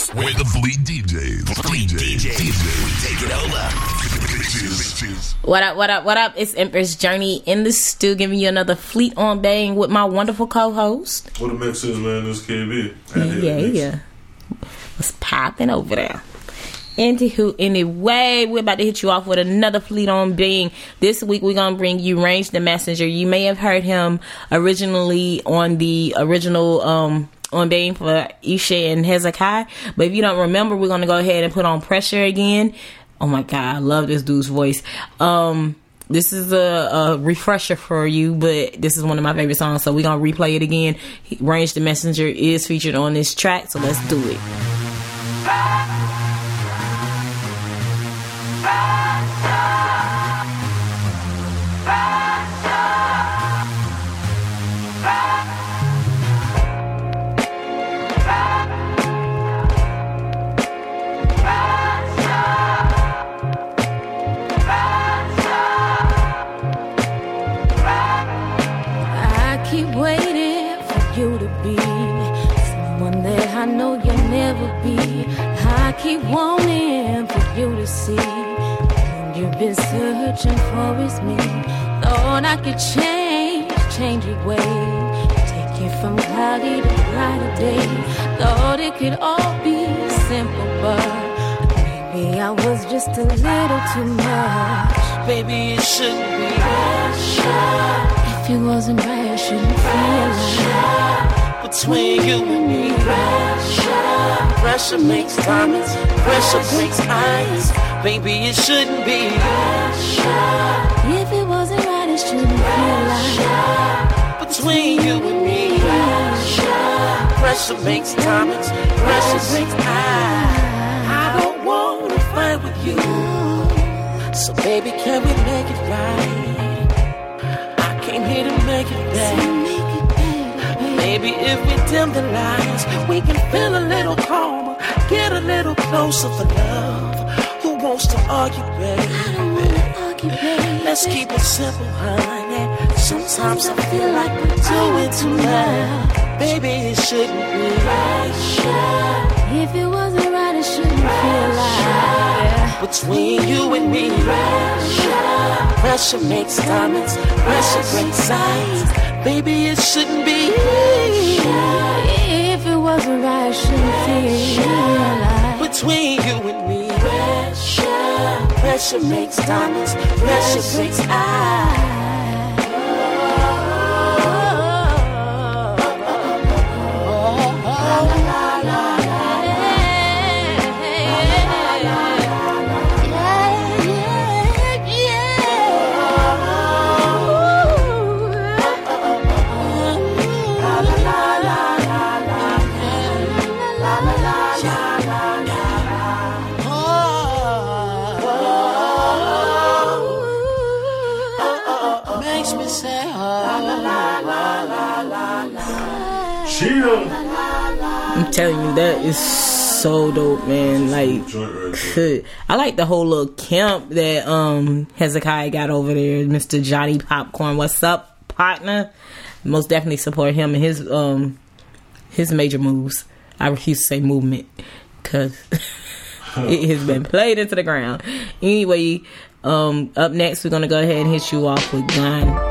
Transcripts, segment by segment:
with the Fleet DJs. Fleet DJs. Take it over. What up? It's Empress Journey in the stew, giving you another Fleet on Bang with my wonderful co-host. What the mix is, man? This KB. Yeah. What's popping over there? Anyway, we're about to hit you off with another Fleet on Bang. This week, we're going to bring you Range the Messenger. You may have heard him originally on the original on Bang for Isha and Hezekiah. But if you don't remember, we're going to go ahead and put on Pressure again. Oh my God, I love this dude's voice. This is a refresher for you, but this is one of my favorite songs, so we're going to replay it again. Range the Messenger is featured on this track, so let's do it. I know you'll never be. I keep wanting for you to see. And you've been searching for is me. Thought I could change your way. Take you from cloudy to brighter day. Thought it could all be simple, but maybe I was just a little too much. Baby, it shouldn't be pressure. If it wasn't right, I shouldn't feel like between you and me. Pressure makes diamonds, pressure breaks ice. Baby, it shouldn't be pressure. If it wasn't right, it shouldn't feel like between you and me. Pressure makes diamonds, pressure breaks ice. I don't want to fight with you, so baby, can we make it right? I came here to make it better. Maybe if we dim the lights, we can feel a little calmer, get a little closer for love. Who wants to argue, baby? I don't wanna argue, baby. Let's keep it simple, honey. Sometimes I feel like we're doing too much. Baby, it shouldn't be pressure. If it wasn't right, it shouldn't feel like between you and me. Pressure makes diamonds, pressure breaks ice. Baby, it shouldn't be pressure. If it wasn't right, it shouldn't feel like between you and me. Pressure makes diamonds, pressure breaks ice. I'm telling you, that is so dope, man. Like, I like the whole little camp that Hezekiah got over there. Mr. Johnny Popcorn, what's up, partner? Most definitely support him and his major moves. I refuse to say movement because it has been played into the ground. Anyway, up next we're gonna go ahead and hit you off with Gun.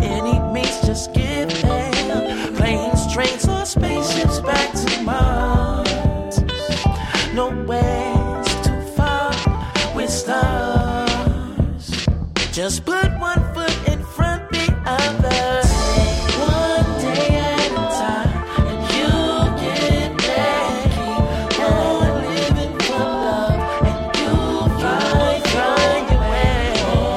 any means, just give them planes, trains, or spaceships back to Mars. Nowhere's too far with stars. Just put one foot in front of the other. One day at a time, and you'll get there. Keep on living for love, and you'll find your way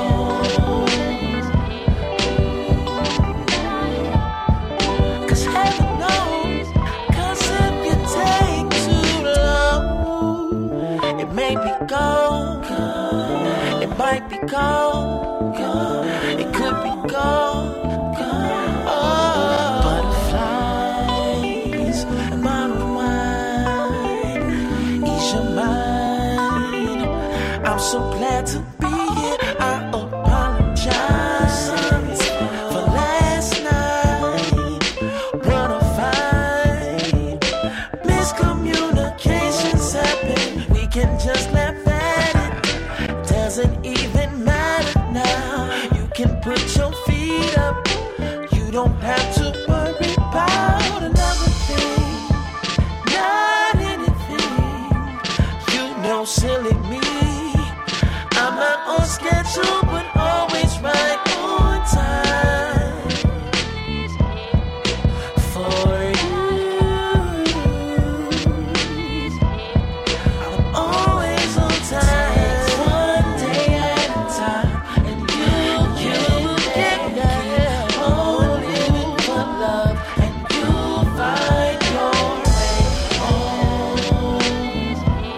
home. 'Cause heaven knows, 'cause if you take too long, it may be gone. It might be gone. It could be gone. Butterflies and bottled wine, ease your mind. I'm so glad to be here. I apologize for last night. What a fight. Miscommunications happen. We can just laugh at it. Doesn't even matter now. You can put your feet up. You don't have to worry about another thing. Not anything. You know, silly me. I'm not on schedule, but always right on time. For you, I'm always on time. One day at a time, and you'll get there. Oh, living for love, and you'll find your way home.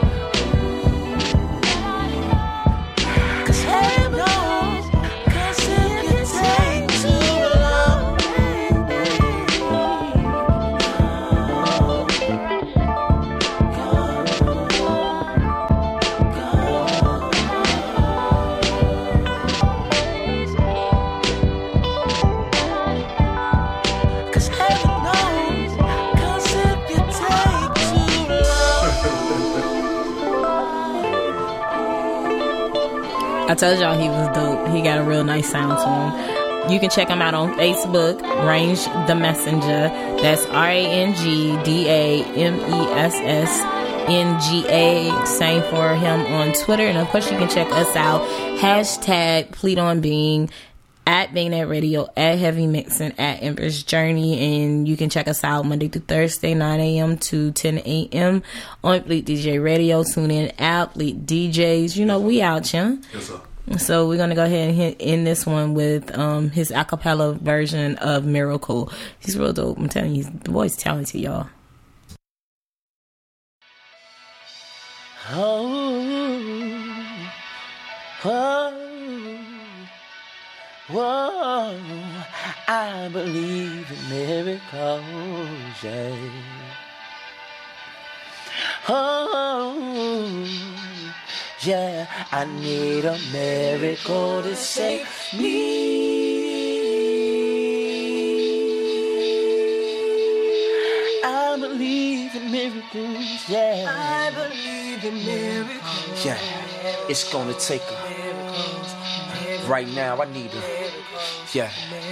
'Cause heaven knows, 'cause if you take too long, 'cause heaven knows, 'cause if you take too long. I told y'all he was dope. He got a real nice sound to him. You can check him out on Facebook, Range the Messenger. That's RANGDAMESSNGA. Same for him on Twitter. And of course, you can check us out. Hashtag Plead on Being, at Bangnet Radio, at Heavy Mixin', at Empress Journey. And you can check us out Monday through Thursday, 9 a.m. to 10 a.m. on Fleet DJ Radio. Tune in out, Fleet DJs. You know, we out, yeah? Yes, sir. So we're going to go ahead and end this one with his a cappella version of Miracle. He's real dope. I'm telling you, the boy's talented, y'all. Whoa, I believe in miracles, yeah. Oh, yeah, I need a miracle to save me. I believe in miracles, yeah. I believe in miracles. Yeah, it's gonna take a right now. I need a yeah.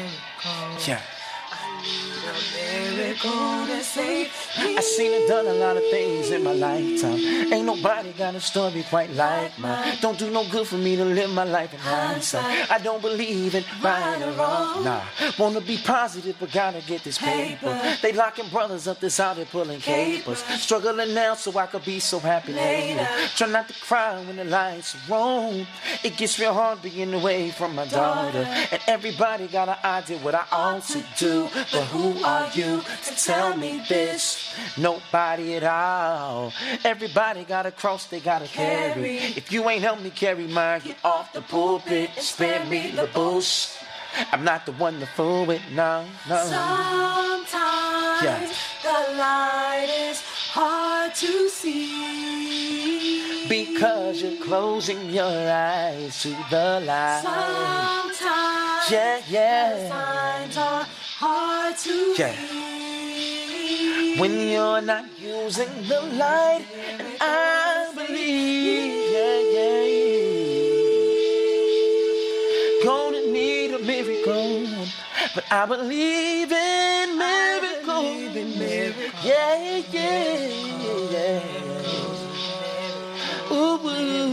I seen and done a lot of things in my lifetime. Ain't nobody got a story quite like mine. Don't do no good for me to live my life in hindsight. I don't believe in right or wrong. Nah, wanna be positive but gotta get this paper. They locking brothers up that's out there pulling capers. Struggling now so I could be so happy later. Try not to cry when the lights are on. It gets real hard being away from my daughter. And everybody got an idea what I ought to do. But who are you to tell me this? Nobody at all. Everybody got a cross they gotta carry. If you ain't help me carry mine, get off the pulpit and spare me the bullshit. I'm not the one to fool with, no. Sometimes the light is hard to see because you're closing your eyes to the light. Sometimes the signs are hard to read when you're not using the light, and I believe, gonna need a miracle. but I believe in miracles. Yeah, yeah, yeah. Ooh,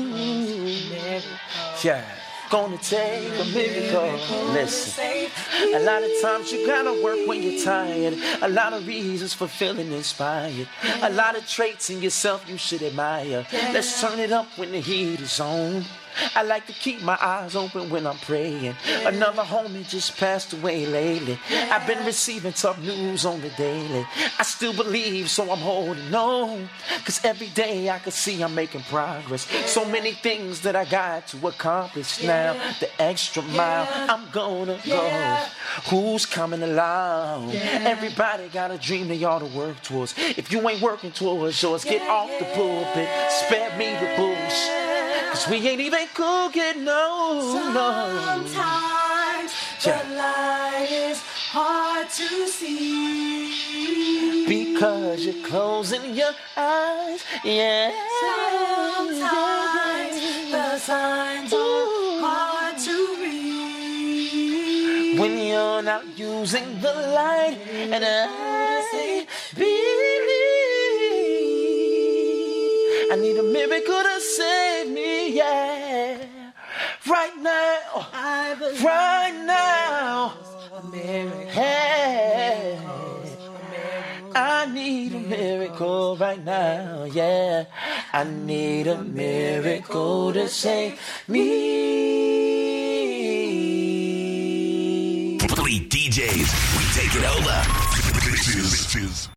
yeah. Gonna take a miracle. Listen, a lot of times you gotta work when you're tired. A lot of reasons for feeling inspired. A lot of traits in yourself you should admire. Let's turn it up when the heat is on. I like to keep my eyes open when I'm praying. Another homie just passed away lately. I've been receiving tough news on the daily. I still believe, so I'm holding on. Cause every day I can see I'm making progress. So many things that I got to accomplish now. The extra mile, I'm gonna go. Who's coming along? Everybody got a dream they ought to work towards. If you ain't working towards yours, get off the pulpit. Spare me the bullshit. Cause we ain't even cooking, no. Sometimes the light is hard to see because you're closing your eyes, yeah. Sometimes the signs are hard to read when you're not using the light, and I believe I need a miracle to save me, yeah. Right now, right now, hey, I need a miracle right now, yeah. I need a miracle to save me. Fleet DJs, we take it over. Bitches.